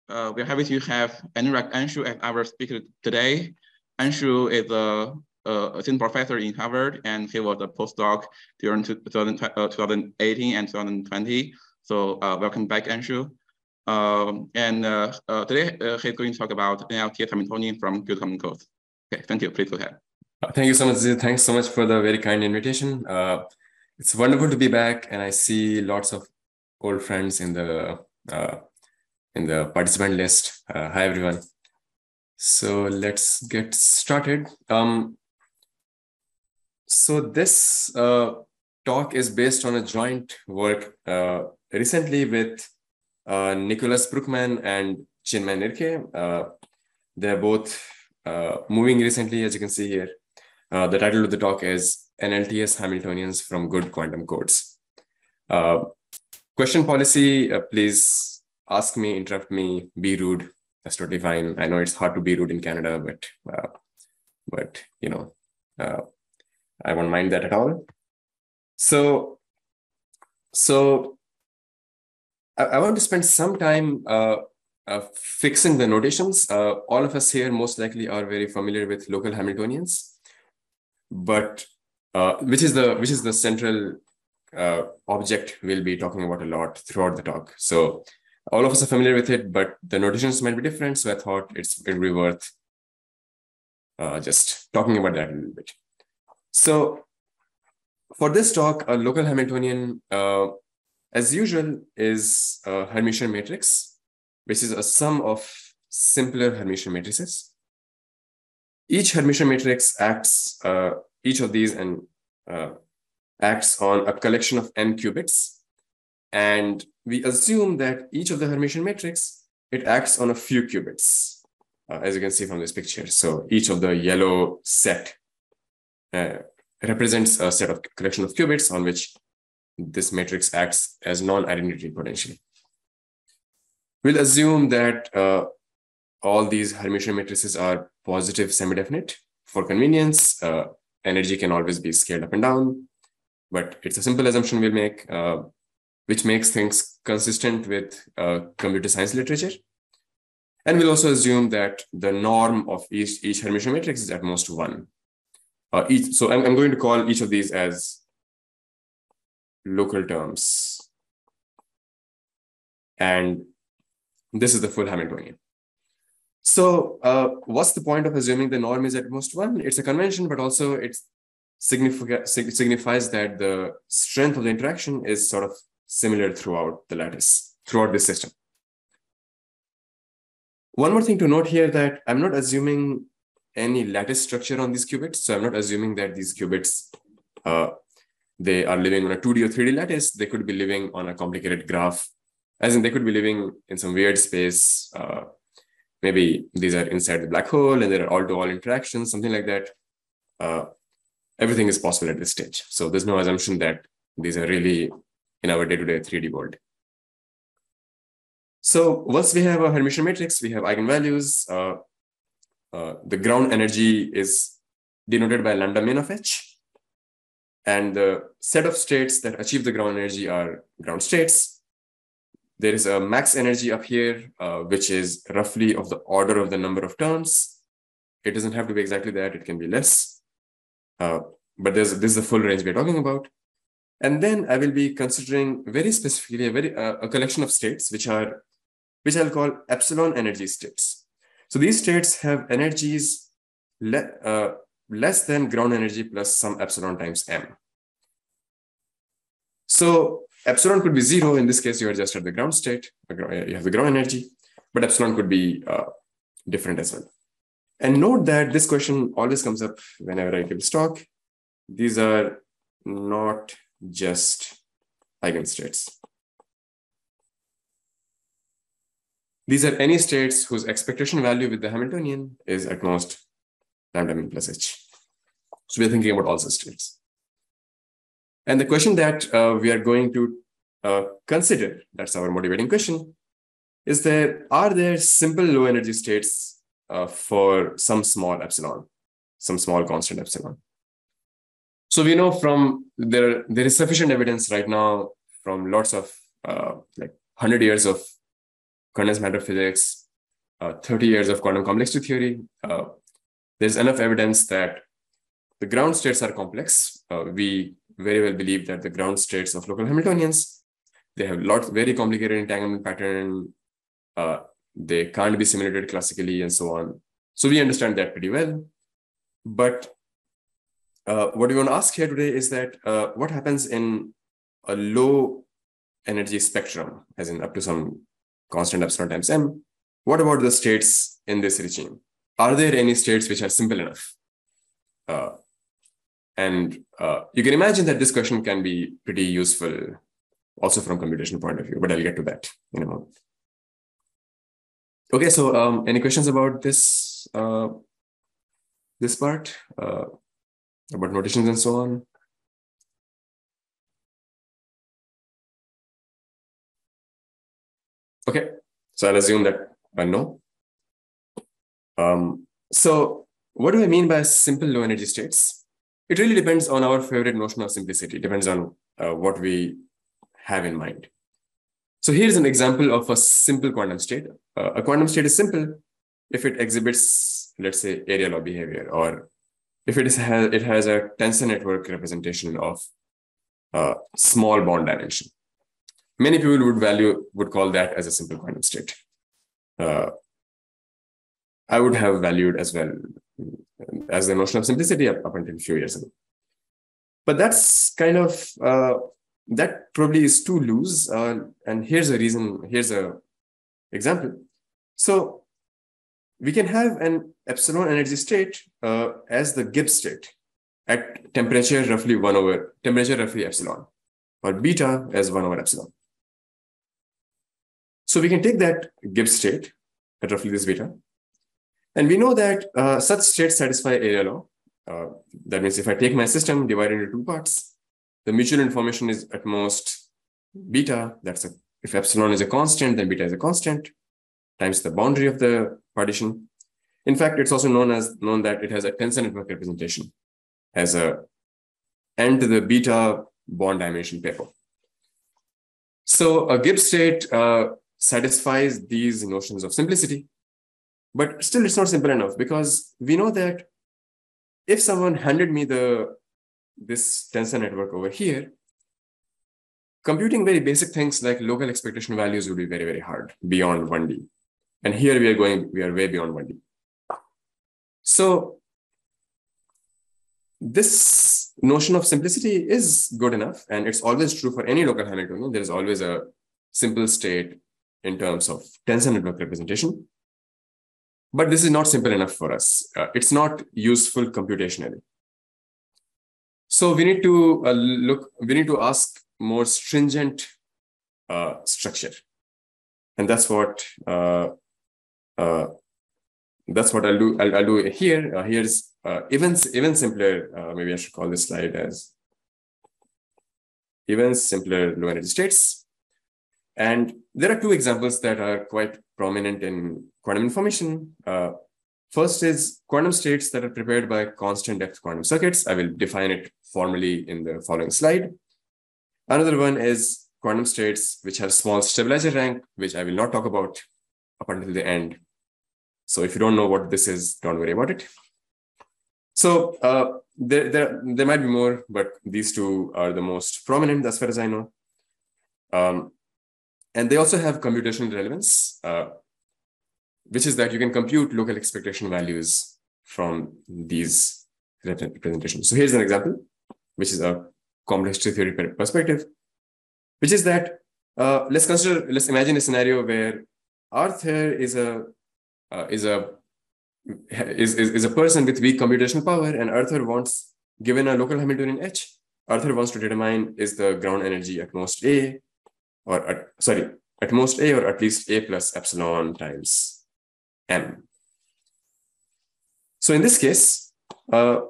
we're happy to have Anurag Anshu as our speaker today. Anshu is a assistant professor in Harvard, and he was a postdoc during 2018 and 2020. So welcome back, Anshu. Today he's going to talk about NLTS Hamiltonian from Good Common Cause. Okay, thank you. Please go ahead. Thank you so much, Zid. Thanks so much for the very kind invitation. It's wonderful to be back, and I see lots of old friends in the participant list. Hi, everyone. So let's get started. So this talk is based on a joint work recently with Nicholas Bruckmann and Chinmay Nirke. They're both moving recently, as you can see here. The title of the talk is NLTS Hamiltonians from Good Quantum Codes. Question policy, please ask me, interrupt me, be rude. That's totally fine. I know it's hard to be rude in Canada, but you know, I won't mind that at all. So I want to spend some time fixing the notations. All of us here most likely are very familiar with local Hamiltonians, but which is the central object we'll be talking about a lot throughout the talk. So all of us are familiar with it, but the notations might be different. So I thought it'd be worth just talking about that a little bit. So for this talk, a local Hamiltonian, as usual, is a Hermitian matrix, which is a sum of simpler Hermitian matrices. Each Hermitian matrix acts, each of these acts on a collection of m qubits. And we assume that each of the Hermitian matrix, it acts on a few qubits, as you can see from this picture. So each of the yellow set represents a set of collection of qubits on which this matrix acts as non-identity potentially. We'll assume that all these Hermitian matrices are positive semi-definite. For convenience, energy can always be scaled up and down, but it's a simple assumption we'll make, which makes things consistent with computer science literature. And we'll also assume that the norm of each Hermitian matrix is at most 1. So I'm going to call each of these as local terms. And this is the full Hamiltonian. So what's the point of assuming the norm is at most 1? It's a convention, but also it signifies that the strength of the interaction is sort of similar throughout the lattice, throughout this system. One more thing to note here, that I'm not assuming any lattice structure on these qubits. So I'm not assuming that these qubits, they are living on a 2D or 3D lattice. They could be living on a complicated graph, as in they could be living in some weird space. Maybe these are inside the black hole and there are all-to-all interactions, something like that. Everything is possible at this stage. So there's no assumption that these are really in our day-to-day 3D world. So once we have a Hermitian matrix, we have eigenvalues. The ground energy is denoted by lambda min of h. And the set of states that achieve the ground energy are ground states. There is a max energy up here, which is roughly of the order of the number of terms. It doesn't have to be exactly that, it can be less. But this is the full range we're talking about. And then I will be considering very specifically a collection of states, which I'll call epsilon energy states. So these states have energies less than ground energy plus some epsilon times m. So epsilon could be 0. In this case, you are just at the ground state. You have the ground energy, but epsilon could be different as well. And note that this question always comes up whenever I give this talk. These are not just eigenstates. These are any states whose expectation value with the Hamiltonian is at most lambda min plus h. So we're thinking about all such states. And the question that we are going to consider, that's our motivating question, is are there simple low energy states for some small epsilon, some small constant epsilon? So we know from there is sufficient evidence right now from lots of like 100 years of condensed matter physics, 30 years of quantum complexity theory, there's enough evidence that the ground states are complex. We very well believe that the ground states of local Hamiltonians, they have very complicated entanglement pattern. They can't be simulated classically and so on. So we understand that pretty well. But what we want to ask here today is that what happens in a low energy spectrum, as in up to some constant epsilon times m? What about the states in this regime? Are there any states which are simple enough? And you can imagine that this question can be pretty useful also from computational point of view, but I'll get to that in a moment. Okay, so any questions about this this part, about notations and so on? Okay, so I'll assume that no. So what do I mean by simple low energy states? It really depends on our favorite notion of simplicity. It depends on what we have in mind. So here's an example of a simple quantum state. A quantum state is simple if it exhibits, let's say, area law behavior, or if it has a tensor network representation of small bond dimension. Many people would call that as a simple quantum state. I would have valued as well as the notion of simplicity up until a few years ago. But that's kind of, that probably is too loose. And here's a reason, here's an example. So we can have an epsilon energy state as the Gibbs state at temperature roughly epsilon, or beta as 1 over epsilon. So we can take that Gibbs state at roughly this beta, and we know that such states satisfy area law. That means if I take my system, divide it into two parts, the mutual information is at most beta. If epsilon is a constant, then beta is a constant, times the boundary of the partition. In fact, it's also known that it has a tensor network representation as n to the beta bond dimension pair. So a Gibbs state satisfies these notions of simplicity, but still it's not simple enough, because we know that if someone handed me this tensor network over here, computing very basic things like local expectation values would be very, very hard beyond 1D. And here we are way beyond 1D. So this notion of simplicity is good enough, and it's always true for any local Hamiltonian. There is always a simple state in terms of tensor network representation. But this is not simple enough for us. It's not useful computationally. So we need to ask more stringent structure. And that's what I'll do. I'll do here. Here's even simpler. Maybe I should call this slide as even simpler low energy states. And there are two examples that are quite prominent in quantum information. First is quantum states that are prepared by constant depth quantum circuits. I will define it formally in the following slide. Another one is quantum states which have small stabilizer rank, which I will not talk about up until the end. So if you don't know what this is, don't worry about it. So there might be more, but these two are the most prominent as far as I know. And they also have computational relevance, which is that you can compute local expectation values from these representations. So here's an example, which is a complexity theory perspective, which is that let's imagine a scenario where Arthur is a person with weak computational power, and Arthur wants, given a local Hamiltonian H, Arthur wants to determine is the ground energy at most A, or at most A, or at least A plus epsilon times M. So in this case, if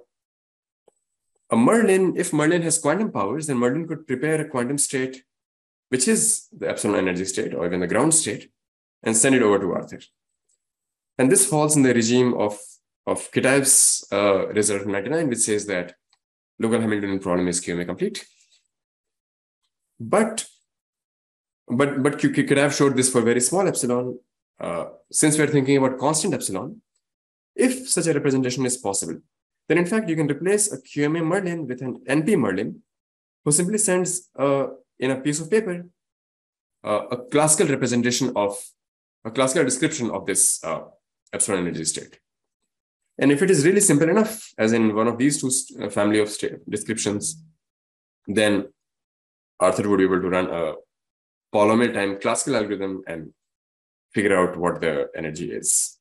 Merlin has quantum powers, then Merlin could prepare a quantum state, which is the epsilon energy state, or even the ground state, and send it over to Arthur. And this falls in the regime of Kitaev's result from 1999, which says that local Hamiltonian problem is QMA complete. But But you could have showed this for very small epsilon. Since we're thinking about constant epsilon, if such a representation is possible, then in fact you can replace a QMA Merlin with an NP Merlin who simply sends in a piece of paper a classical representation of a classical description of this epsilon energy state. And if it is really simple enough, as in one of these two family of state descriptions, then Arthur would be able to run a polynomial time classical algorithm and figure out what the energy is.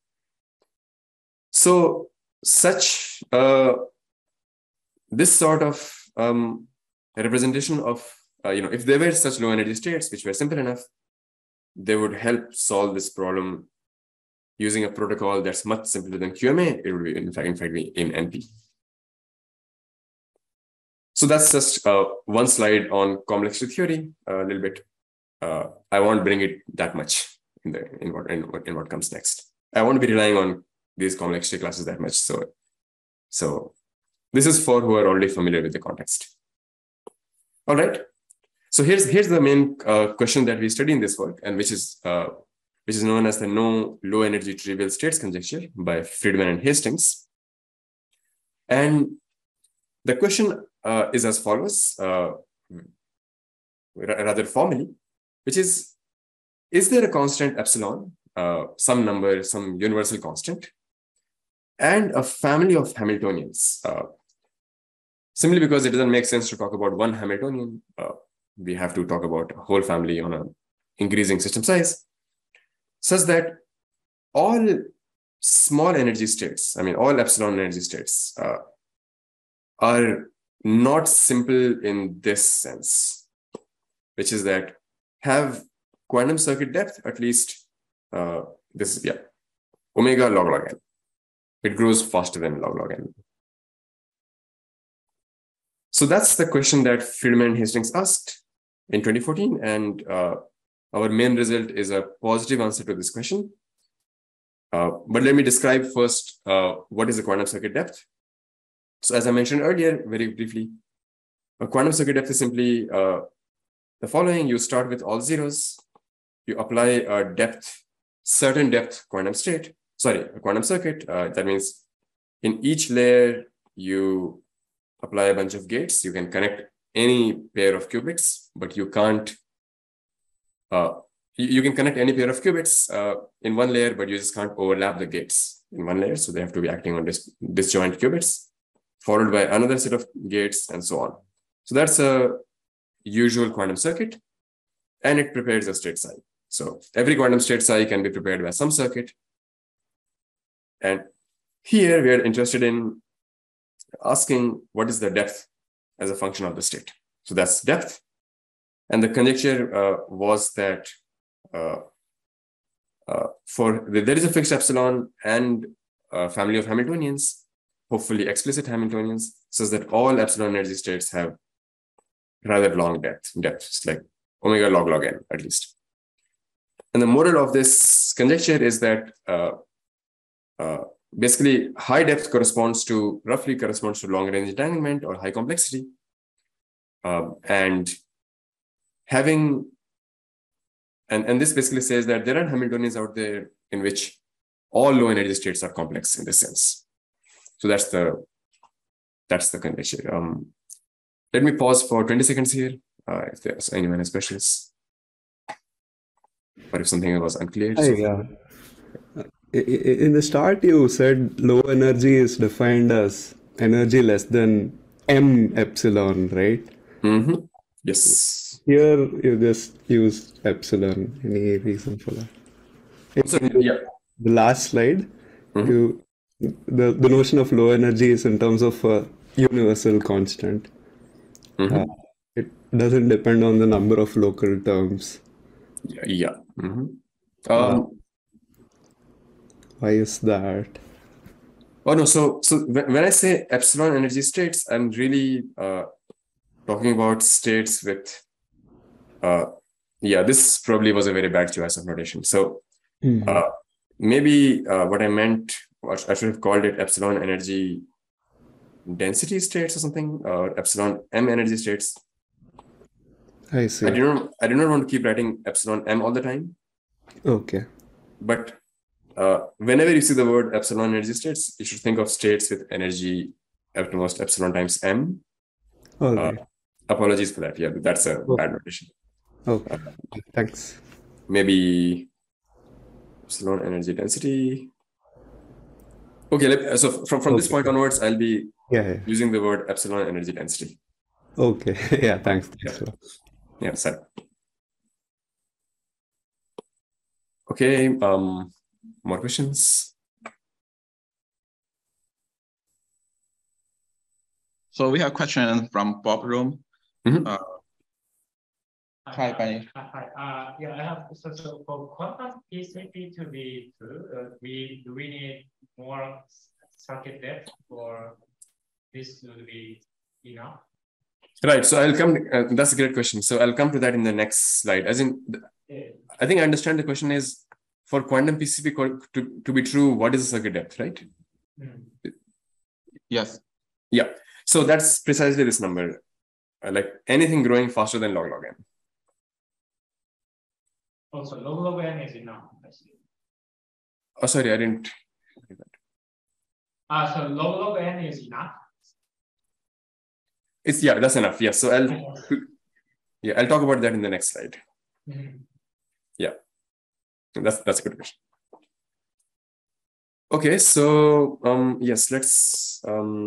So such this sort of representation of, if there were such low energy states which were simple enough, they would help solve this problem using a protocol that's much simpler than QMA. It would be in fact be in NP. So that's just one slide on complexity theory. A little bit. I won't bring it that much in what comes next. I won't be relying on these complexity classes that much. So this is for who are already familiar with the context. All right. So here's the main question that we study in this work, and which is known as the no low energy trivial states conjecture by Friedman and Hastings. And the question is as follows, rather formally, which is there a constant epsilon, some number, some universal constant, and a family of Hamiltonians? Simply because it doesn't make sense to talk about one Hamiltonian, we have to talk about a whole family on an increasing system size, such that all small energy states, all epsilon energy states, are not simple in this sense, which is that have quantum circuit depth, at least omega log n. It grows faster than log n. So that's the question that Friedman and Hastings asked in 2014. And our main result is a positive answer to this question. But let me describe first what is the quantum circuit depth. So as I mentioned earlier, very briefly, a quantum circuit depth is simply the following. You start with all zeros. You apply a certain depth quantum state. Sorry, a quantum circuit. That means in each layer, you apply a bunch of gates. You can connect any pair of qubits, but you can't. You can connect any pair of qubits in one layer, but you just can't overlap the gates in one layer. So they have to be acting on disjoint qubits, followed by another set of gates, and so on. So that's a usual quantum circuit, and it prepares a state psi. So every quantum state psi can be prepared by some circuit. And here we are interested in asking what is the depth as a function of the state. So that's depth. And the conjecture was that there is a fixed epsilon and a family of Hamiltonians, hopefully explicit Hamiltonians, such that all epsilon energy states have rather long depths, like omega log n at least. And the moral of this conjecture is that basically high depth roughly corresponds to long range entanglement or high complexity. And this basically says that there are Hamiltonians out there in which all low energy states are complex in this sense. So that's the conjecture. Let me pause for 20 seconds here if there's anyone has questions, or if something was unclear. In the start, you said low energy is defined as energy less than m epsilon, right? Mm-hmm. Yes. Here you just use epsilon. Any reason for that? The last slide, the notion of low energy is in terms of a universal constant. Mm-hmm. It doesn't depend on the number of local terms. Yeah. Mm-hmm. Why is that? Oh no. So when I say epsilon energy states, I'm really talking about states with. This probably was a very bad choice of notation. So maybe what I meant, I should have called it epsilon energy density states or something, or epsilon m energy states. I see. I do not want to keep writing epsilon m all the time. Okay. But whenever you see the word epsilon energy states, you should think of states with energy at most epsilon times m. All right. Apologies for that. Yeah, that's a bad notation. Okay. Thanks. Maybe epsilon energy density. Okay, so from this point onwards, I'll be using the word epsilon energy density. Okay. Yeah, thanks. Yeah, sorry. Okay, more questions? So we have a question from Bob Room. Mm-hmm. Hi, Benny. Hi. Yeah, I have so for quantum PCP to be true, do we need more circuit depth for this to be enough? Right. So I'll come. That's a great question. So I'll come to that in the next slide. As in, I think I understand the question is for quantum PCP to be true. What is the circuit depth, right? Yes. Yeah. So that's precisely this number, like anything growing faster than log n. Also, log n is enough. I see. Oh, sorry, I didn't. So log n is enough. That's enough. Yeah. So I'll talk about that in the next slide. Yeah, that's a good question. Okay, so yes, let's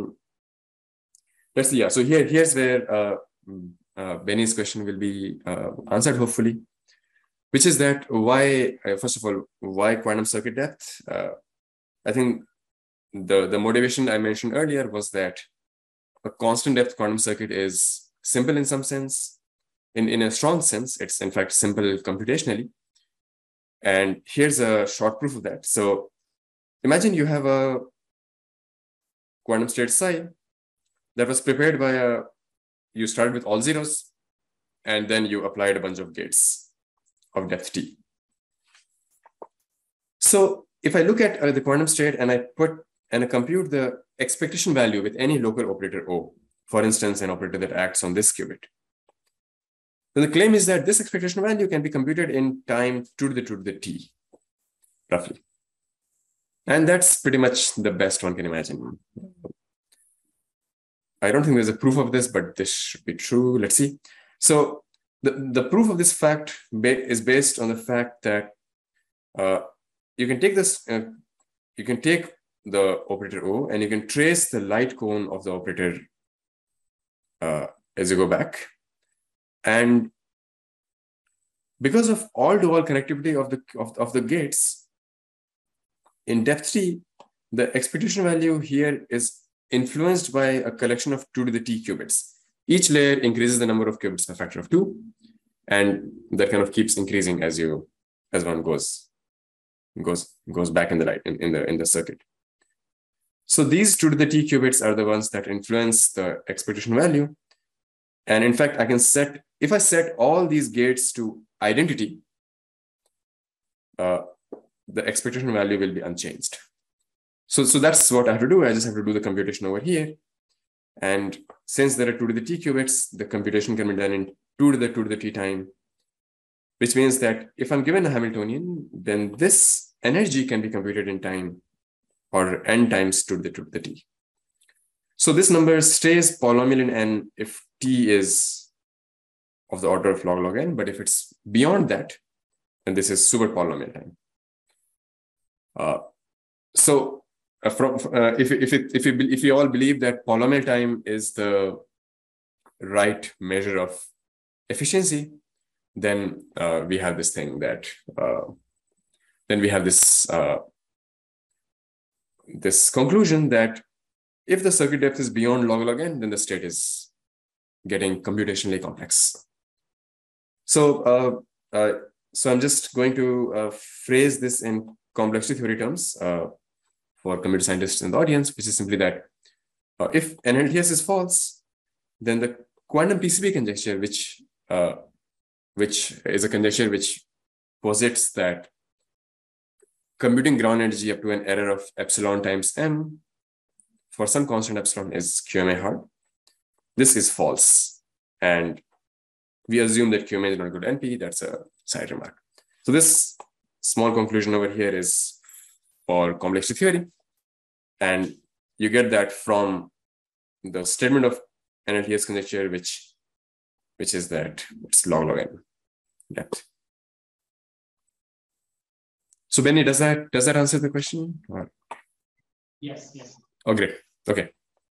see. Yeah, so here's where Benny's question will be answered, hopefully, which is that why first of all, why quantum circuit depth? I think the motivation I mentioned earlier was that a constant depth quantum circuit is simple in some sense. In a strong sense, it's in fact simple computationally. And here's a short proof of that. So imagine you have a quantum state psi that was prepared by you started with all zeros, and then you applied a bunch of gates of depth t. So if I look at the quantum state and I compute the expectation value with any local operator O, for instance, an operator that acts on this qubit, then the claim is that this expectation value can be computed in time 2 to the t, roughly. And that's pretty much the best one can imagine. I don't think there's a proof of this, but this should be true. Let's see. So the proof of this fact is based on the fact that you can take this, you can take the operator O and you can trace the light cone of the operator as you go back. And because of all-to-all connectivity of the gates in depth t, the expectation value here is influenced by a collection of 2 to the t qubits. Each layer increases the number of qubits by a factor of 2, and that kind of keeps increasing as one goes back in the light in the circuit. So these 2 to the t qubits are the ones that influence the expectation value. And in fact, if I set all these gates to identity, the expectation value will be unchanged. So that's what I have to do. I just have to do the computation over here. And since there are 2 to the t qubits, the computation can be done in 2 to the t time, which means that if I'm given a Hamiltonian, then this energy can be computed in time or n times 2 to the t. So this number stays polynomial in n if t is of the order of log n, but if it's beyond that, then this is super polynomial time. If you all believe that polynomial time is the right measure of efficiency, then we have this thing that then we have this this conclusion that if the circuit depth is beyond log n, then the state is getting computationally complex. So I'm just going to phrase this in complexity theory terms for computer scientists in the audience, which is simply that if NLTS is false, then the quantum PCP conjecture, which is a conjecture which posits that computing ground energy up to an error of epsilon times m for some constant epsilon is QMA hard. This is false. And we assume that QMA is not equal to NP. That's a side remark. So this small conclusion over here is for complexity theory. And you get that from the statement of NLTS conjecture, which is that it's log n. That. So Benny, does that answer the question? Or? Yes, yes. Oh, great. Okay.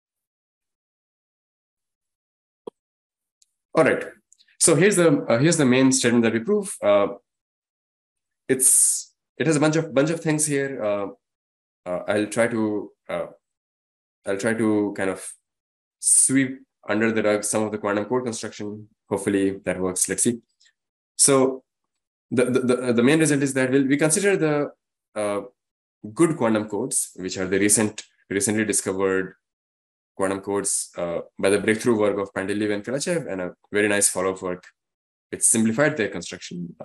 All right. So here's the main statement that we prove. It has a bunch of things here. I'll try to kind of sweep under the rug some of the quantum code construction. Hopefully that works. Let's see. So the main result is that we consider the good quantum codes, which are the recently discovered quantum codes by the breakthrough work of Pandeleev and Karachev, and a very nice follow-up work which simplified their construction.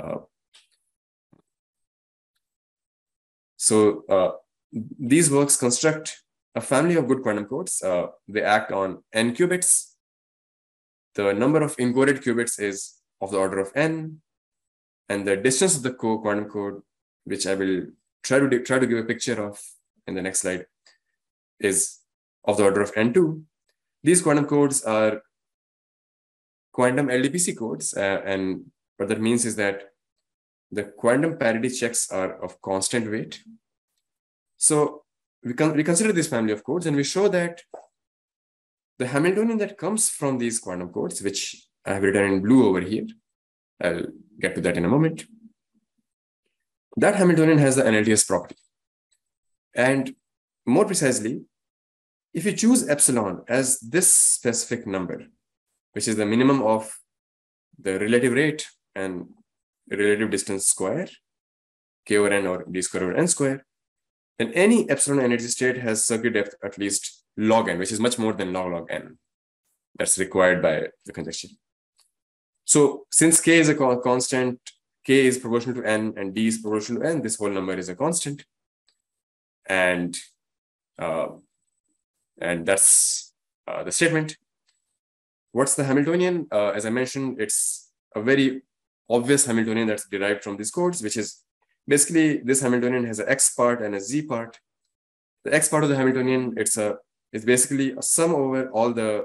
So these works construct a family of good quantum codes. They act on n qubits. The number of encoded qubits is of the order of n, and the distance of the quantum code, which I will try to give a picture of in the next slide, is of the order of n2. These quantum codes are quantum LDPC codes, and what that means is that the quantum parity checks are of constant weight. So we consider this family of codes, and we show that the Hamiltonian that comes from these quantum codes, which I have written in blue over here, I'll get to that in a moment, that Hamiltonian has the NLTS property. And more precisely, if you choose epsilon as this specific number, which is the minimum of the relative rate and relative distance square, k over n or d square over n square, then any epsilon energy state has circuit depth at least log n, which is much more than log n. That's required by the conjecture. So since k is a constant, k is proportional to n and d is proportional to n, this whole number is a constant. And that's the statement. What's the Hamiltonian? As I mentioned, it's a very obvious Hamiltonian that's derived from these codes, which is basically this Hamiltonian has an x part and a z part. The x part of the Hamiltonian, it's basically a sum over all the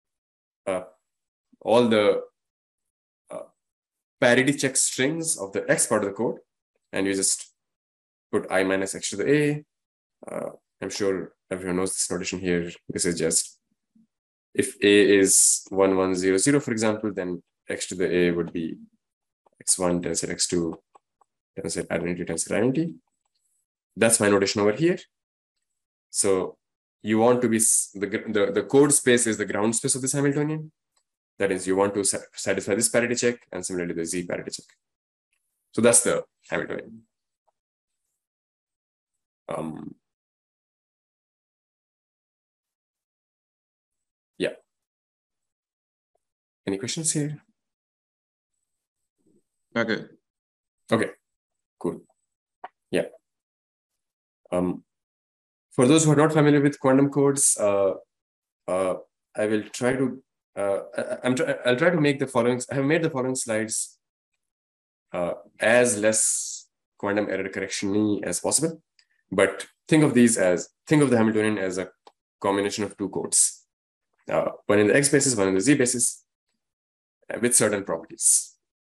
parity check strings of the x part of the code, and you just put I minus x to the a. I'm sure everyone knows this notation here. This is just, if a is 1100, for example, then x to the a would be x1 tensor x2 tensor identity tensor identity. That's my notation over here. So you want to be, the code space is the ground space of this Hamiltonian. That is, you want to satisfy this parity check and similarly the z parity check. So that's the Hamiltonian. Yeah. Any questions here? Okay. Okay, cool. Yeah. For those who are not familiar with quantum codes, I will try to, I'll try to make the following, I have made the following slides as less quantum error correction-y as possible. But think of the Hamiltonian as a combination of two codes. One in the x basis, one in the z basis, with certain properties.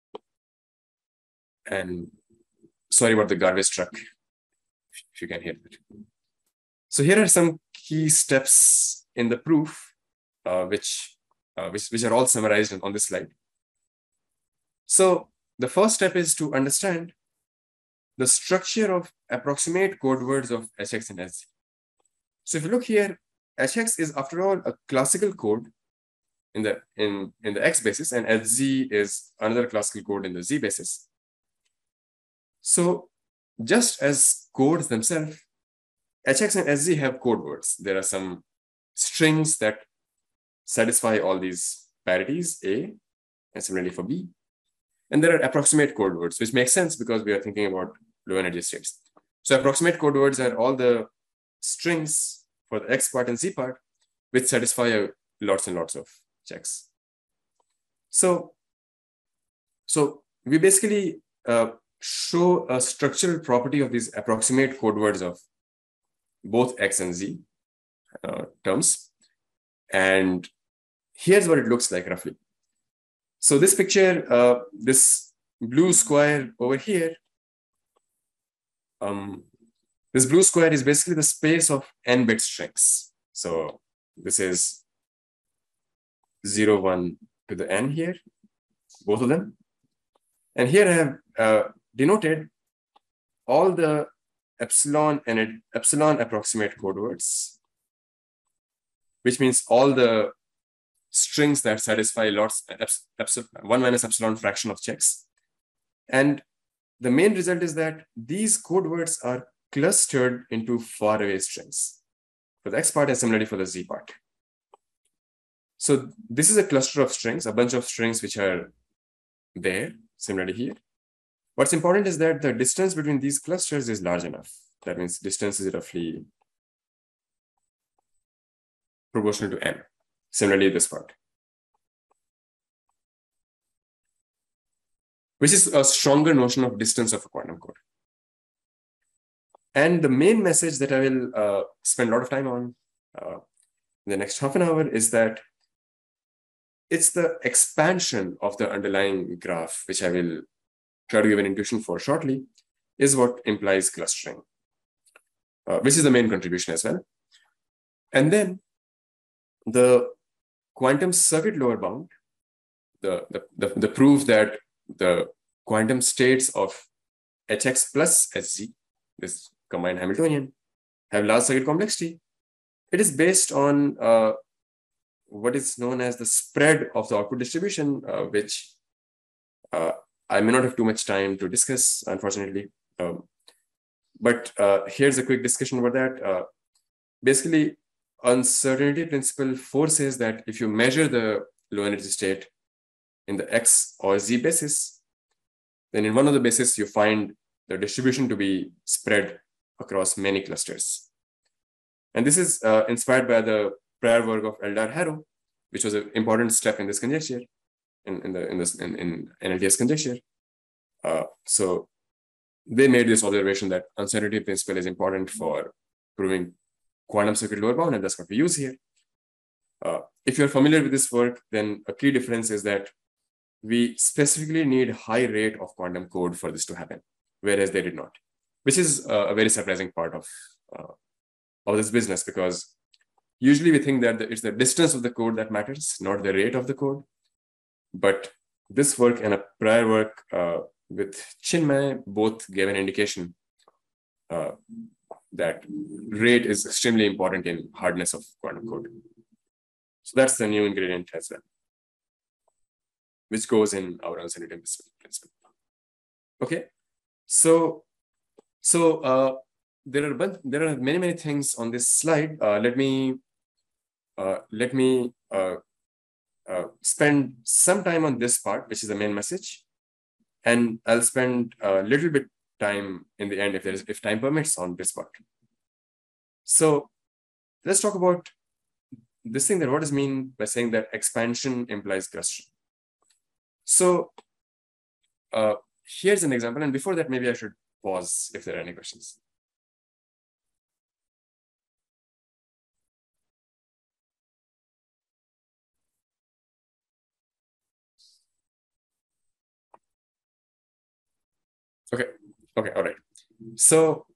And sorry about the garbage truck, if you can hear it. So here are some key steps in the proof, which are all summarized on this slide. So the first step is to understand the structure of approximate code words of HX and SZ. So if you look here, HX is after all a classical code in the X basis, and SZ is another classical code in the Z basis. So just as codes themselves, HX and SZ have code words. There are some strings that satisfy all these parities, A, and similarly for B. And there are approximate code words, which makes sense because we are thinking about low energy states. So approximate code words are all the strings for the X part and Z part, which satisfy lots and lots of checks. So So we basically show a structural property of these approximate code words of both X and Z terms. And here's what it looks like roughly. So this picture, this blue square over here, this blue square is basically the space of n-bit strings. So this is 0, 1 to the n here, both of them. And here I have denoted all the epsilon and epsilon approximate code words, which means all the strings that satisfy lots 1 minus epsilon fraction of checks. And the main result is that these code words are clustered into faraway strings for the X part and similarly for the Z part. So this is a cluster of strings, a bunch of strings which are there, similarly here. What's important is that the distance between these clusters is large enough. That means distance is roughly proportional to n. Similarly, this part, which is a stronger notion of distance of a quantum code. And the main message that I will spend a lot of time on in the next half an hour is that it's the expansion of the underlying graph, which I will try to give an intuition for shortly, is what implies clustering, which is the main contribution as well. And then the quantum circuit lower bound, the proof that the quantum states of Hx plus Hz, this combined Hamiltonian, have large circuit complexity. It is based on what is known as the spread of the output distribution, which I may not have too much time to discuss, unfortunately. But here's a quick discussion about that. Basically, uncertainty principle forces that if you measure the low energy state in the X or Z basis, then in one of the bases, you find the distribution to be spread across many clusters. And this is inspired by the prior work of Eldar-Haro, which was an important step in this conjecture, in NLTS conjecture. So they made this observation that uncertainty principle is important for proving quantum circuit lower bound, and that's what we use here. If you're familiar with this work, then a key difference is that we specifically need high rate of quantum code for this to happen, whereas they did not, which is a very surprising part of this business, because usually we think that it's the distance of the code that matters, not the rate of the code. But this work and a prior work with Chinmay both gave an indication that rate is extremely important in hardness of quantum code. So that's the new ingredient as well, which goes in our uncertainty principle. Okay, so there are many things on this slide. Let me spend some time on this part, which is the main message, and I'll spend a little bit time in the end, if time permits, on this part. So let's talk about this thing, that what does mean by saying that expansion implies clustering. So here's an example, and before that, maybe I should pause if there are any questions. Okay, all right. So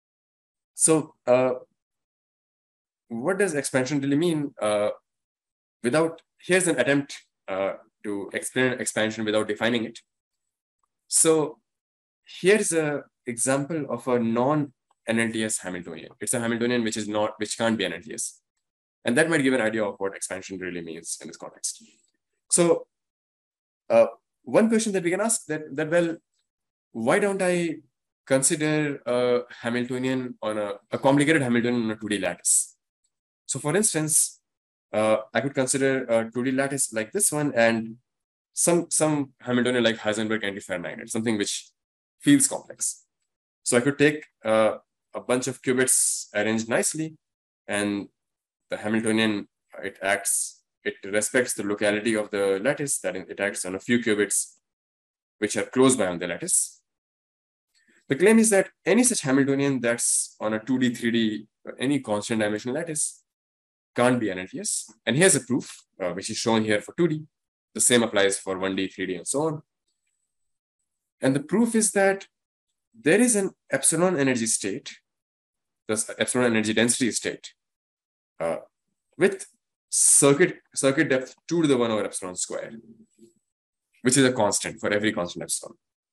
what does expansion really mean? Here's an attempt to explain expansion without defining it. So here's an example of a non-NLTS Hamiltonian. It's a Hamiltonian which can't be NLTS. And that might give an idea of what expansion really means in this context. So one question that we can ask that well, why don't I consider a Hamiltonian on a complicated Hamiltonian on a 2D lattice? So for instance, I could consider a 2D lattice like this one and some Hamiltonian like Heisenberg antiferromagnet, something which feels complex. So I could take a bunch of qubits arranged nicely, and the Hamiltonian, it respects the locality of the lattice, that it acts on a few qubits which are close by on the lattice. The claim is that any such Hamiltonian that's on a 2D, 3D, any constant dimensional lattice can't be NLTS. And here's a proof, which is shown here for 2D. The same applies for 1D, 3D, and so on. And the proof is that there is an epsilon energy state, thus epsilon energy density state, with circuit depth 2 to the 1 over epsilon square, which is a constant for every constant epsilon.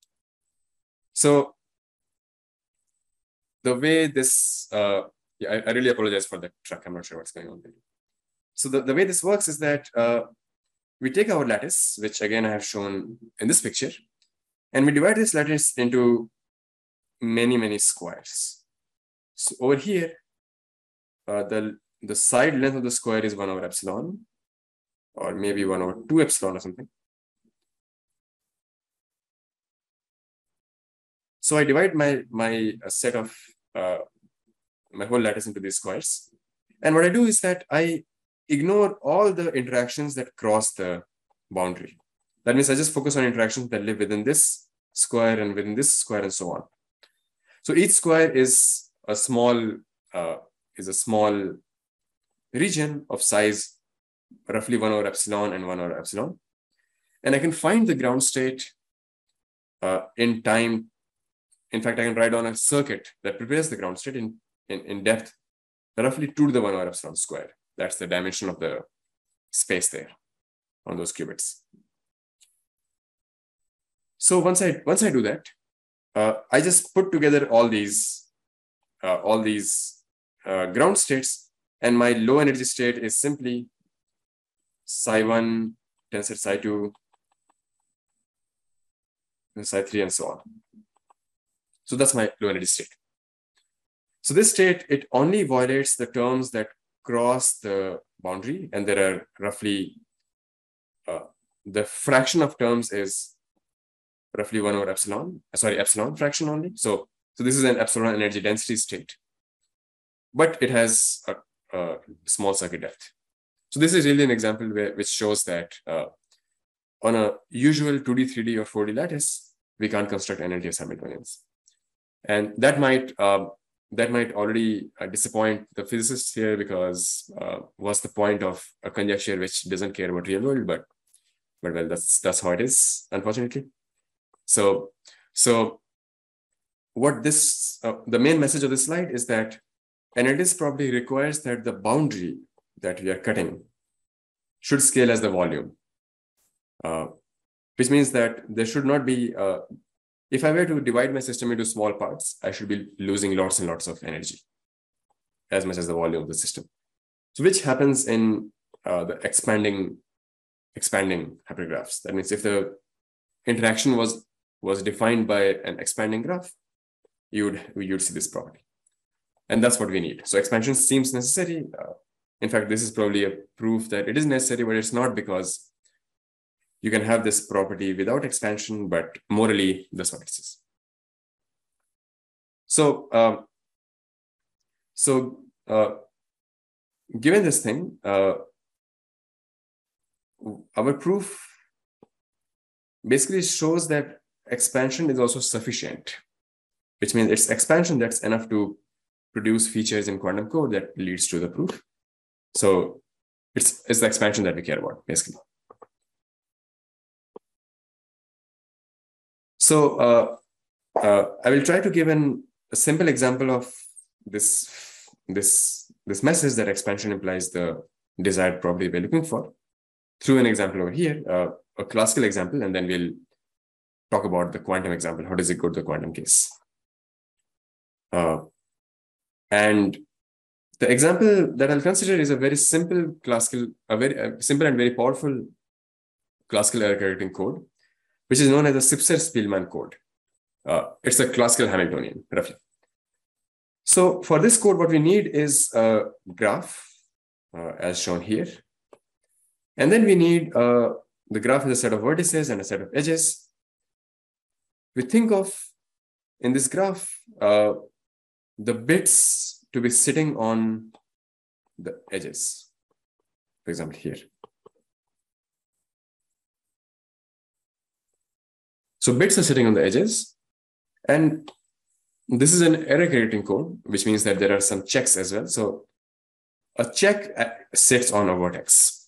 So the way this, I really apologize for the truck. I'm not sure what's going on there. So the way this works is that we take our lattice, which again I have shown in this picture, and we divide this lattice into many, many squares. So over here, the side length of the square is 1 over epsilon, or maybe 1 over 2 epsilon or something. So I divide my set of my whole lattice into these squares. And what I do is that I ignore all the interactions that cross the boundary. That means I just focus on interactions that live within this square and within this square and so on. So each square is a small region of size roughly 1 over epsilon and 1 over epsilon. And I can find the ground state in time. In fact, I can write down a circuit that prepares the ground state in depth, roughly 2 to the 1 over epsilon square. That's the dimension of the space there on those qubits. So once I do that, I just put together all these ground states, and my low energy state is simply psi1 tensor psi2, and psi3, and so on. So that's my low energy state. So this state, it only violates the terms that cross the boundary, and there are roughly, the fraction of terms is roughly 1 over epsilon, epsilon fraction only. So this is an epsilon energy density state, but it has a small circuit depth. So this is really an example which shows that on a usual 2D, 3D, or 4D lattice, we can't construct NLTS Hamiltonians. And that might already disappoint the physicists here, because what's the point of a conjecture which doesn't care about real world? But well, that's how it is, unfortunately. So what this the main message of this slide is that NLTS probably requires that the boundary that we are cutting should scale as the volume, which means that there should not be. If I were to divide my system into small parts, I should be losing lots and lots of energy, as much as the volume of the system. So which happens in the expanding hypergraphs. That means if the interaction was defined by an expanding graph, you'd see this property. And that's what we need. So expansion seems necessary. In fact, this is probably a proof that it is necessary, but it's not, because you can have this property without expansion, but morally, that's what it is. So, given this thing, our proof basically shows that expansion is also sufficient, which means it's expansion that's enough to produce features in quantum code that leads to the proof. So it's the expansion that we care about, basically. So I will try to give a simple example of this message that expansion implies the desired property we're looking for, through an example over here, a classical example, and then we'll talk about the quantum example. How does it go to the quantum case? And the example that I'll consider is a very simple classical, simple and very powerful classical error correcting code, which is known as the Sipser-Spielmann code. It's a classical Hamiltonian, roughly. So for this code, what we need is a graph, as shown here. And then we need the graph is a set of vertices and a set of edges. We think of, in this graph, the bits to be sitting on the edges, for example, here. So bits are sitting on the edges, and this is an error creating code, which means that there are some checks as well. So a check sits on a vertex.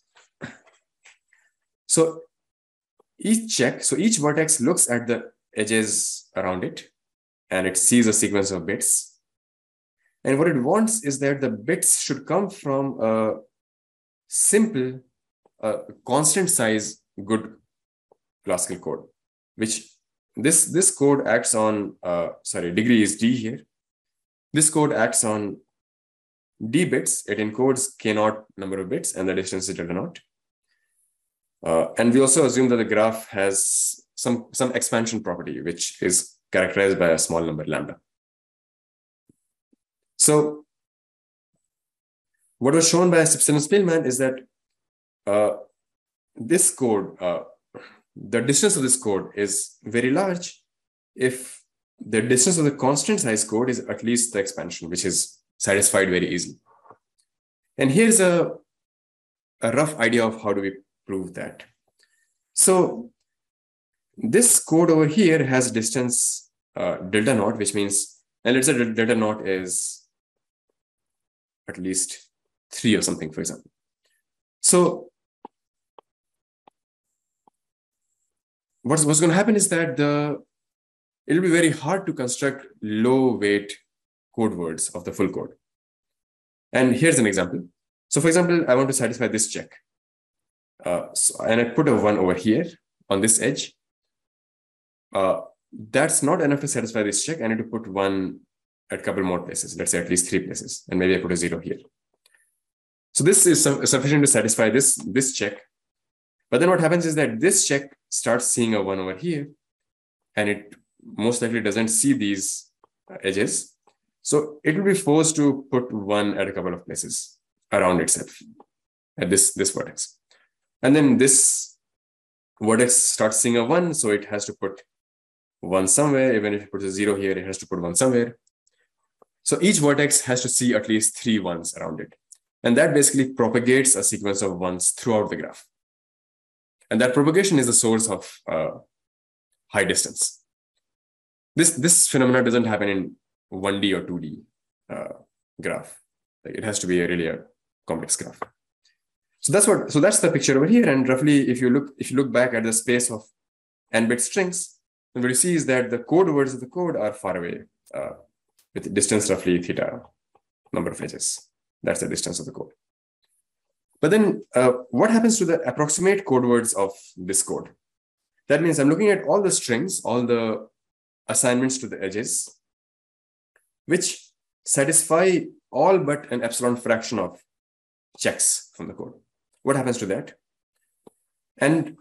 So each vertex looks at the edges around it, and it sees a sequence of bits. And what it wants is that the bits should come from a simple, constant size, good classical code, which this code acts on, degree is D here. This code acts on D bits. It encodes k0 number of bits, and the distance is delta naught. And we also assume that the graph has some expansion property, which is characterized by a small number lambda. So what was shown by Simpson-Spielmann is that this code, the distance of this code is very large if the distance of the constant size code is at least the expansion, which is satisfied very easily. And here's a rough idea of how do we prove that. So this code over here has distance delta naught, which means, and let's say delta naught is at least 3 or something, for example. So what's going to happen is that it'll be very hard to construct low weight code words of the full code. And here's an example. So for example, I want to satisfy this check. And I put a 1 over here on this edge. That's not enough to satisfy this check. I need to put 1 at a couple more places, let's say at least 3 places, and maybe I put a 0 here. So this is sufficient to satisfy this check. But then what happens is that this check starts seeing a 1 over here, and it most likely doesn't see these edges. So it will be forced to put 1 at a couple of places around itself at this vertex. And then this vertex starts seeing a 1, so it has to put 1 somewhere. Even if it puts a 0 here, it has to put 1 somewhere. So each vertex has to see at least 3 1s around it. And that basically propagates a sequence of 1s throughout the graph. And that propagation is the source of high distance. This phenomenon doesn't happen in 1D or 2D graph. Like, it has to be really a complex graph. So that's the picture over here. And roughly, if you look back at the space of n-bit strings, then what you see is that the code words of the code are far away, with distance roughly theta number of edges. That's the distance of the code. But then what happens to the approximate code words of this code? That means I'm looking at all the strings, all the assignments to the edges, which satisfy all but an epsilon fraction of checks from the code. What happens to that? And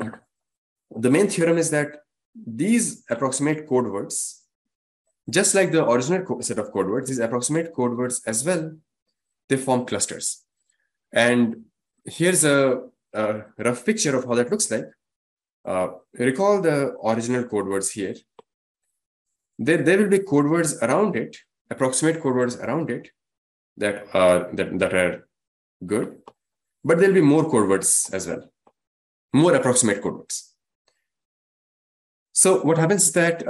the main theorem is that these approximate code words, just like the original set of code words, these approximate code words as well, they form clusters. And here's a rough picture of how that looks like. Recall the original code words here. There will be code words around it, approximate code words around it that are good, but there'll be more code words as well, more approximate code words. So what happens is that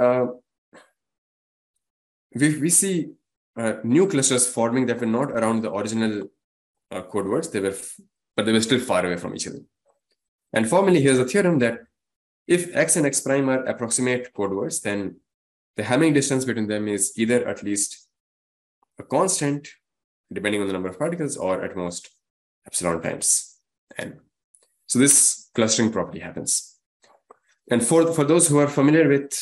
we see new clusters forming that were not around the original code words, but they were still far away from each other. And formally, here's a theorem that if x and x prime are approximate code words, then the Hamming distance between them is either at least a constant, depending on the number of particles, or at most epsilon times n. So this clustering property happens. And for those who are familiar with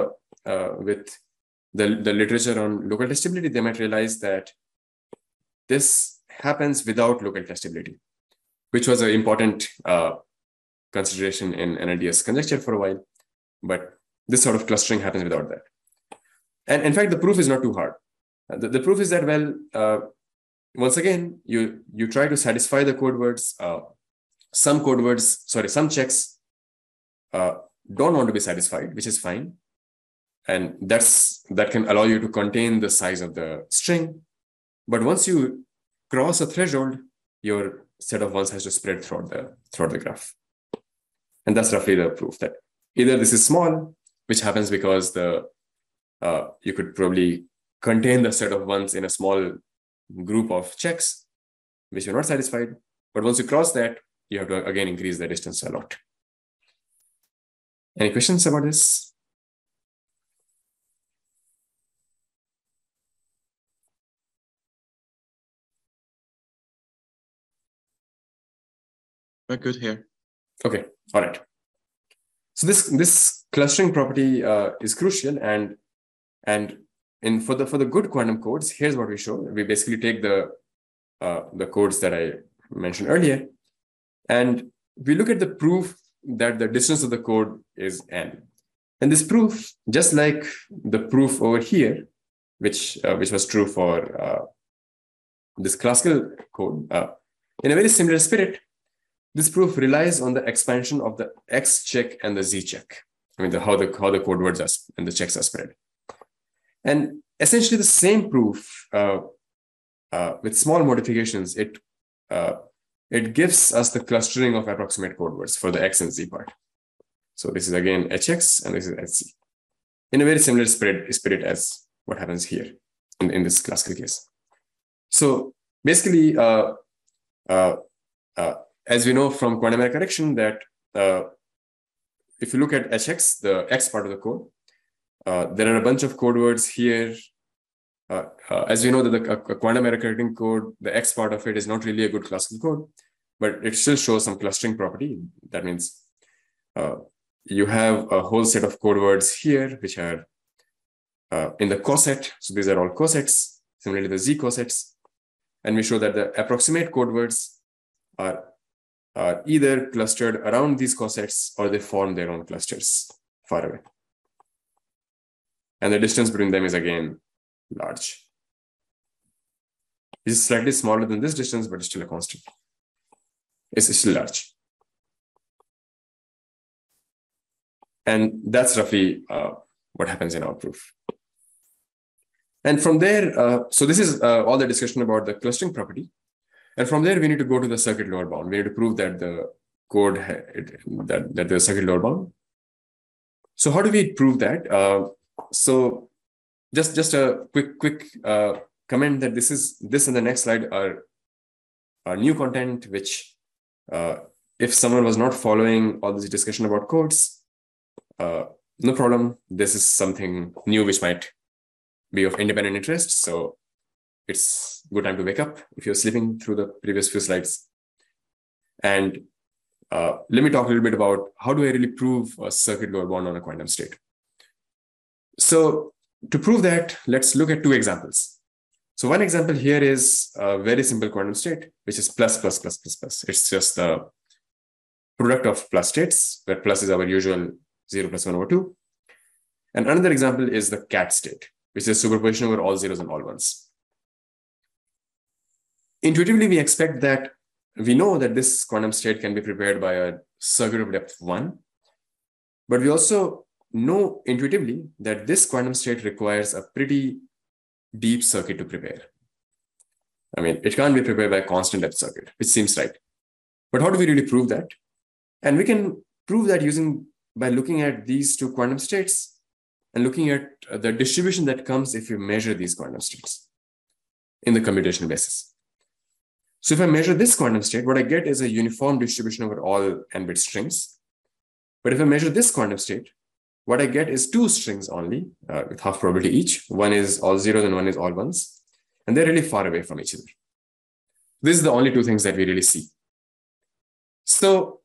the literature on local testability, they might realize that this happens without local testability, which was an important consideration in NLDS conjecture for a while. But this sort of clustering happens without that. And in fact, the proof is not too hard. The proof is that, well, once again, you try to satisfy the code words. Some checks don't want to be satisfied, which is fine. And that can allow you to contain the size of the string. But once you cross a threshold, your set of ones has to spread throughout the graph. And that's roughly the proof that either this is small which happens because you could probably contain the set of ones in a small group of checks, which you're not satisfied. But once you cross that, you have to again increase the distance a lot. Any questions about this? Very good here. Okay, all right. So this clustering property is crucial, and for the good quantum codes, here's what we show. We basically take the codes that I mentioned earlier, and we look at the proof that the distance of the code is n. And this proof, just like the proof over here, which was true for this classical code, in a very similar spirit, this proof relies on the expansion of the X check and the Z check. I mean, how the code words are and the checks are spread. And essentially the same proof with small modifications, it gives us the clustering of approximate code words for the X and Z part. So this is again HX and this is HZ. In a very similar spirit as what happens here in this classical case. So basically, as we know from quantum error correction that if you look at HX, the X part of the code, there are a bunch of code words here. As we know that the quantum error correcting code, the X part of it is not really a good classical code, but it still shows some clustering property. That means you have a whole set of code words here, which are in the coset. So these are all cosets, similarly the Z cosets. And we show that the approximate code words are either clustered around these cosets or they form their own clusters far away. And the distance between them is again large. It's slightly smaller than this distance, but it's still a constant. It's still large. And that's roughly what happens in our proof. And from there, so this is all the discussion about the clustering property. And from there, we need to go to the circuit lower bound. We need to prove that the code, that the circuit lower bound. So how do we prove that? So just a quick comment that this and the next slide are new content, which if someone was not following all this discussion about codes, no problem. This is something new which might be of independent interest. So it's a good time to wake up if you're sleeping through the previous few slides. And let me talk a little bit about how do I really prove a circuit lower bound on a quantum state. So to prove that, let's look at two examples. So one example here is a very simple quantum state, which is plus, plus, plus, plus, plus. It's just the product of plus states, where plus is our usual 0 plus 1 over 2. And another example is the cat state, which is superposition over all zeros and all ones. Intuitively, we expect that we know that this quantum state can be prepared by a circuit of depth 1, but we also know intuitively that this quantum state requires a pretty deep circuit to prepare. I mean, it can't be prepared by a constant depth circuit, which seems right. But how do we really prove that? And we can prove that by looking at these two quantum states and looking at the distribution that comes if you measure these quantum states in the computational basis. So if I measure this quantum state, what I get is a uniform distribution over all n-bit strings. But if I measure this quantum state, what I get is two strings only with half probability each. One is all zeros and one is all ones. And they're really far away from each other. This is the only two things that we really see. So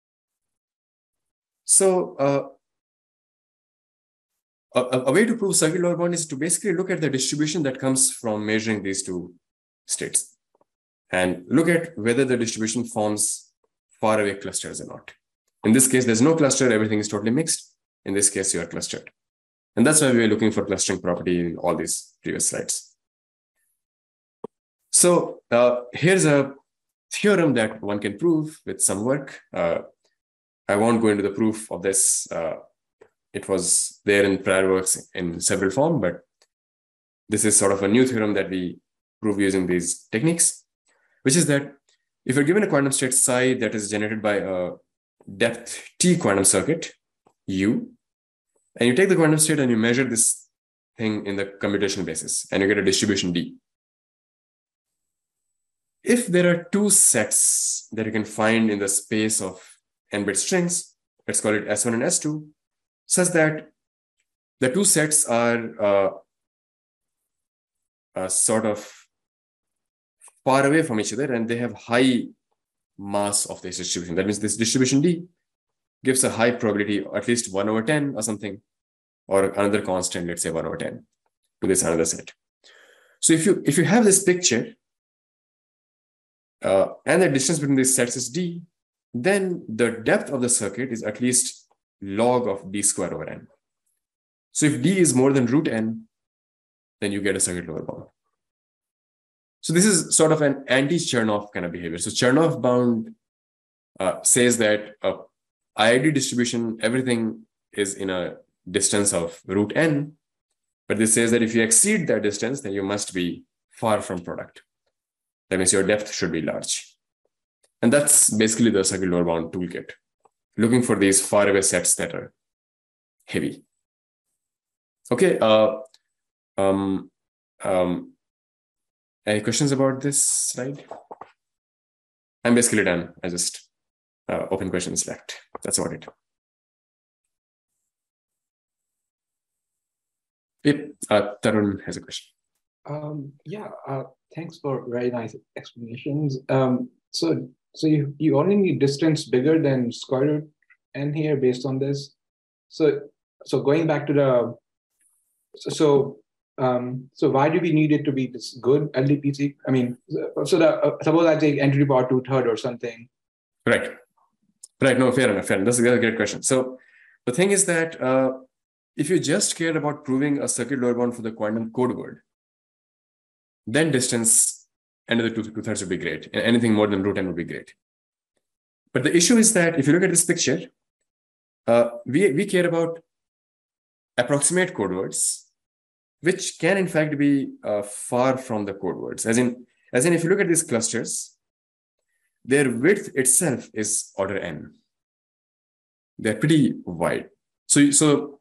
a way to prove circuit lower bound is to basically look at the distribution that comes from measuring these two states and look at whether the distribution forms faraway clusters or not. In this case, there's no cluster, everything is totally mixed. In this case, you are clustered. And that's why we're looking for clustering property in all these previous slides. So here's a theorem that one can prove with some work. I won't go into the proof of this. It was there in prior works in several forms, but this is sort of a new theorem that we prove using these techniques, which is that if you're given a quantum state psi that is generated by a depth T quantum circuit, U, And you take the quantum state and you measure this thing in the computational basis, and you get a distribution D. If there are two sets that you can find in the space of n-bit strings, let's call it S1 and S2, such that the two sets are sort of far away from each other and they have high mass of this distribution. That means this distribution D gives a high probability, at least 1 over 10 or something, or another constant, let's say 1 over 10 to this another set. So if you have this picture, and the distance between these sets is D, then the depth of the circuit is at least log of D square over N. So if D is more than root N, then you get a circuit lower bound. So this is sort of an anti-Chernoff kind of behavior. So Chernoff bound says that IID distribution, everything is in a distance of root N, but this says that if you exceed that distance, then you must be far from product. That means your depth should be large. And that's basically the circuit lower bound toolkit, looking for these far away sets that are heavy. Okay. Any questions about this slide? I'm basically done. I just open questions left. That's about it. Yep. Tarun has a question. Thanks for very nice explanations. So you only need distance bigger than square root n here based on this. So going back to the so why do we need it to be this good LDPC? I mean, suppose I take n to the power 2/3 or something. Right. No, fair enough. That's a great question. So the thing is that if you just care about proving a circuit lower bound for the quantum code word, then distance n to the 2/3 would be great. And anything more than root n would be great. But the issue is that if you look at this picture, we care about approximate code words, which can in fact be far from the code words. As in, if you look at these clusters, their width itself is order n. They're pretty wide. So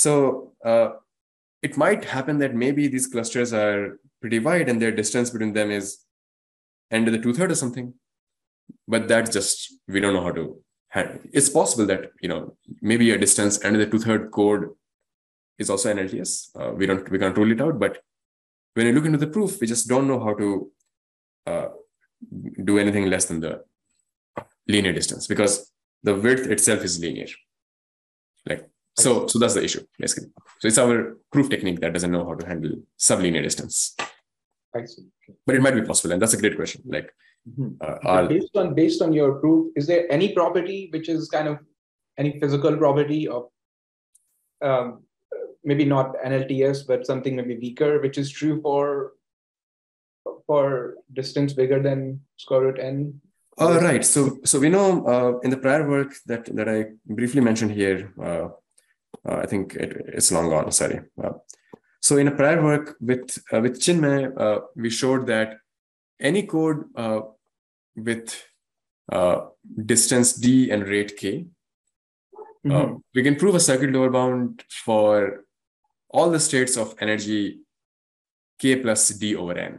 it might happen that maybe these clusters are pretty wide and their distance between them is n to the 2/3 or something. But that's just, we don't know how to handle it. It's possible that, maybe a distance n to the 2/3 code is also an LTS. We can't rule it out, but when you look into the proof, we just don't know how to do anything less than the linear distance because the width itself is linear. So that's the issue, basically. So it's our proof technique that doesn't know how to handle sublinear distance. I see. Okay. But it might be possible, and that's a great question. Based on your proof, is there any property which is kind of any physical property of maybe not NLTS, but something maybe weaker, which is true for distance bigger than square root n? Right. So we know in the prior work that I briefly mentioned here, I think it's long gone. Sorry. So in a prior work with Chinmay, we showed that any code with distance d and rate k, we can prove a circuit lower bound for all the states of energy k plus d over n.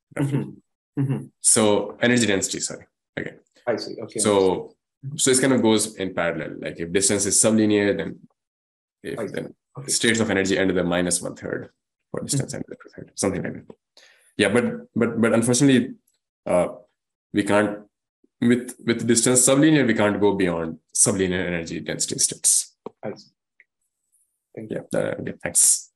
So energy density, sorry. Okay. I see. Okay. So it kind of goes in parallel. Like if distance is sublinear, then states of energy n to the minus 1/3 for distance n to the 2/3, something like that. Yeah, but unfortunately, we can't with distance sublinear, we can't go beyond sublinear energy density states. I see. Thank you. Yeah, thanks.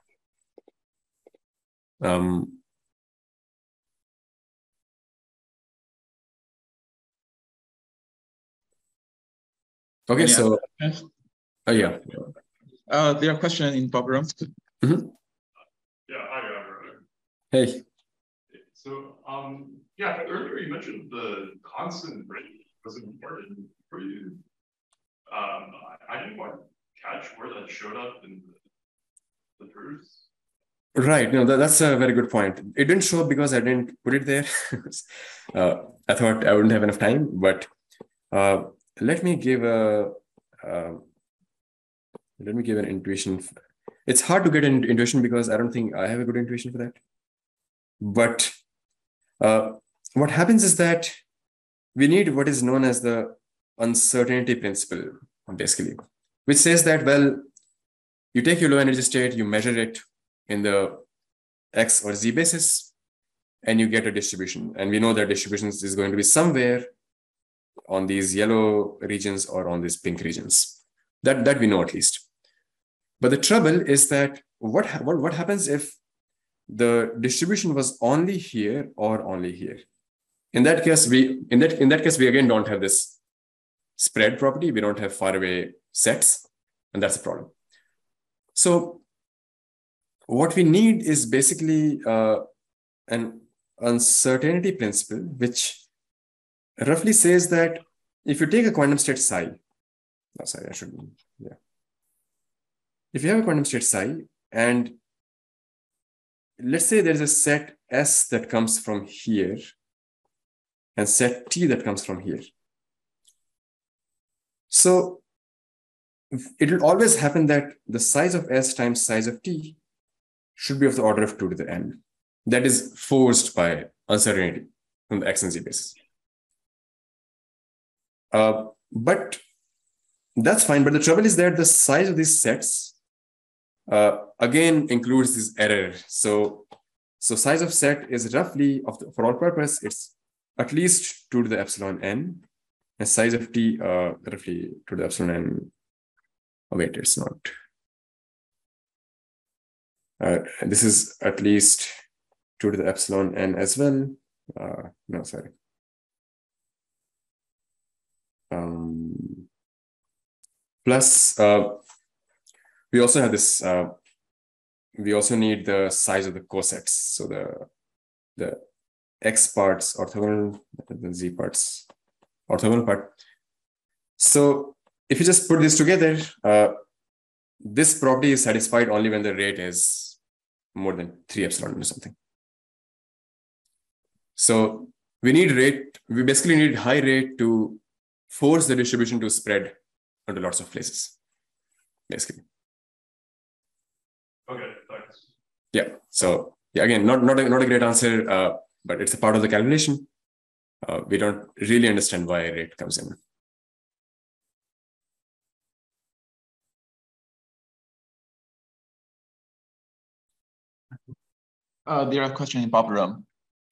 Okay, so yeah. There are questions in program. Yeah, hi, Robert. Hey. So, earlier you mentioned the constant rate was important for you. I didn't quite catch where that showed up in the proofs. Right. No, that's a very good point. It didn't show up because I didn't put it there. I thought I wouldn't have enough time, but let me give a Let me give an intuition. It's hard to get an intuition because I don't think I have a good intuition for that. But what happens is that we need what is known as the uncertainty principle, basically, which says that, well, you take your low energy state, you measure it in the X or Z basis, and you get a distribution. And we know that distribution is going to be somewhere on these yellow regions or on these pink regions. That we know at least. But the trouble is that what happens if the distribution was only here or only here? In that case, we again don't have this spread property. We don't have faraway sets, and that's a problem. So what we need is basically an uncertainty principle, which roughly says that if you take a quantum state psi, if you have a quantum state psi, and let's say there's a set S that comes from here and set T that comes from here. So it will always happen that the size of S times size of T should be of the order of 2 to the n. That is forced by uncertainty on the X and Z basis. But that's fine. But the trouble is that the size of these sets again includes this error. So size of set is roughly, for all purpose, it's at least 2 to the epsilon n, and size of T roughly 2 to the epsilon n. Oh, wait, it's not. This is at least 2 to the epsilon n as well. No, sorry. Plus, we also have this. We also need the size of the cosets. So the x parts orthogonal, the z parts orthogonal part. So if you just put this together, this property is satisfied only when the rate is more than 3 epsilon or something. So we need rate. We basically need high rate to force the distribution to spread onto lots of places, basically. Okay, thanks. Yeah. So yeah, again, not a great answer, but it's a part of the calculation. We don't really understand why rate comes in. There are questions in Bob room.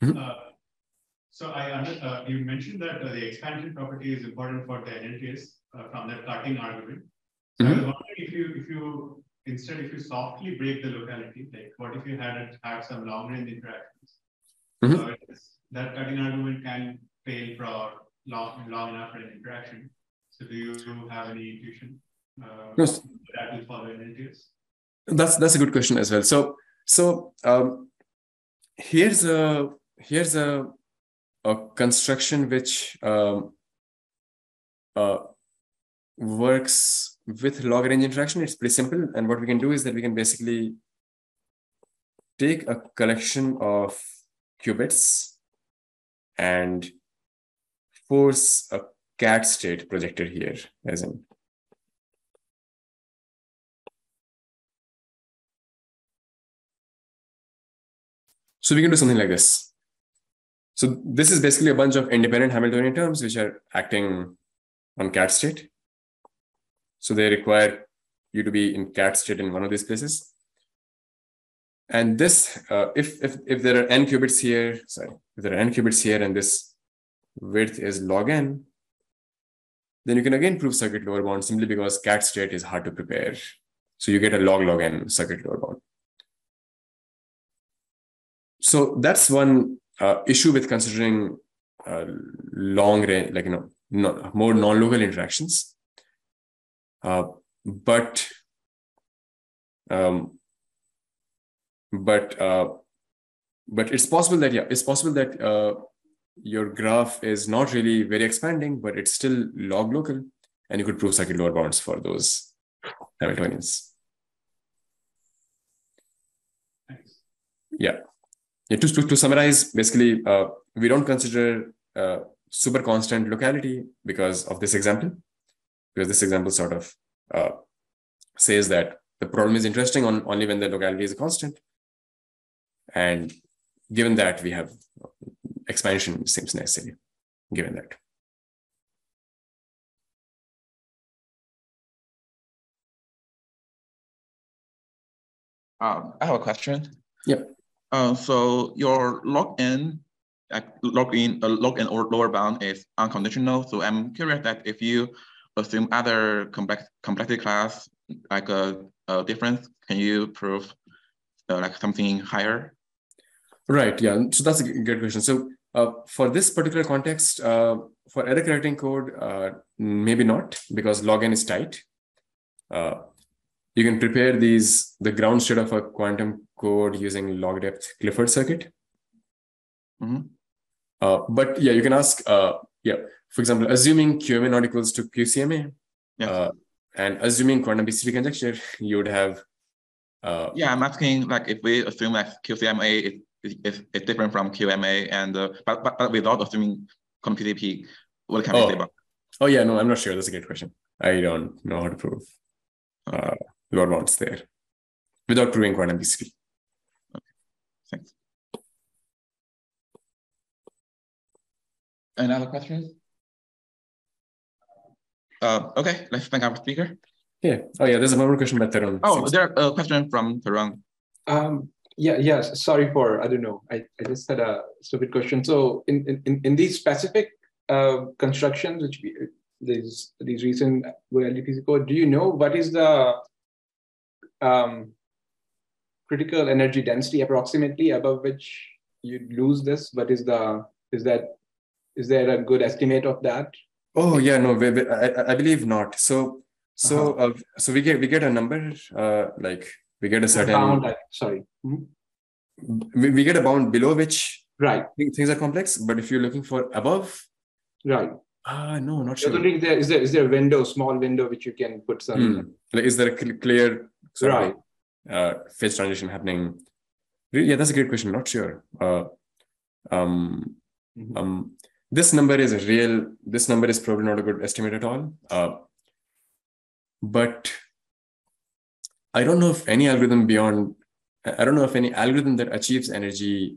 So you mentioned that the expansion property is important for the NLTS from that cutting argument. So I was wondering if you instead softly break the locality, like what if you had some long range interactions? So that cutting argument can fail for long enough range interaction. So do you have any intuition yes, that will follow NLTS? That's a good question as well. So here's a construction which works with log range interaction. It's pretty simple, and what we can do is that we can basically take a collection of qubits and force a cat state projected here, as in. So we can do something like this. So this is basically a bunch of independent Hamiltonian terms which are acting on cat state. So they require you to be in cat state in one of these places. And this, if there are n qubits here, if there are n qubits here and this width is log n, then you can again prove circuit lower bound simply because cat state is hard to prepare. So you get a log n circuit lower bound. So that's one issue with considering long range, like, more non-local interactions. But it's possible that your graph is not really very expanding, but it's still log local, and you could prove circuit lower bounds for those Hamiltonians. Thanks. Yeah. To summarize, basically, we don't consider super constant locality because of this example, because this example sort of says that the problem is interesting only when the locality is a constant. And given that, we have expansion seems necessary, given that. I have a question. Yep. So your login or lower bound is unconditional. So I'm curious that if you assume other complexity class like a difference, can you prove like something higher? Right. Yeah. So that's a good question. So for this particular context, for error correcting code, maybe not, because log n is tight. You can prepare the ground state of a quantum code using log depth Clifford circuit. But yeah, you can ask, for example, assuming QMA not equals to QCMA, and assuming quantum BCD conjecture, you would have. I'm asking like if we assume that QCMA is different from QMA, and but without assuming quantum PCP, what can we say about? Oh yeah, no, I'm not sure. That's a great question. I don't know how to prove lower bounds there without proving quantum BCP. Okay, thanks. Any other questions? Okay, let's thank our speaker. Yeah. Oh yeah, there's one more question by Tarun. Oh, there's a question from Tarun. Yeah. Sorry for, I don't know. I just had a stupid question. So in these specific constructions, which these recent LDPC code, do you know what is the critical energy density approximately above which you'd lose this? But is there a good estimate of that? Oh yeah, no, I believe not. So we get a number, like we get a certain bound. Sorry. We get a bound below which things are complex. But if you're looking for above, no, not sure. Is there a window, small window which you can put some? Like, is there a clear sort of phase transition happening? Yeah, that's a great question. Not sure. This number is real. This number is probably not a good estimate at all. But I don't know if any algorithm that achieves energy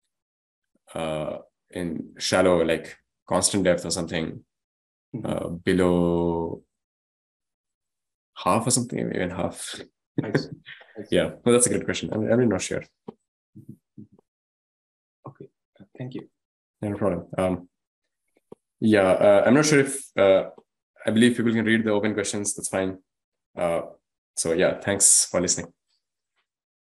in shallow, like constant depth or something, below half or something, even half. I see. Yeah, well, that's a good question. I'm really not sure. Okay, thank you. No problem. I'm not sure if I believe people can read the open questions. That's fine. So yeah, thanks for listening.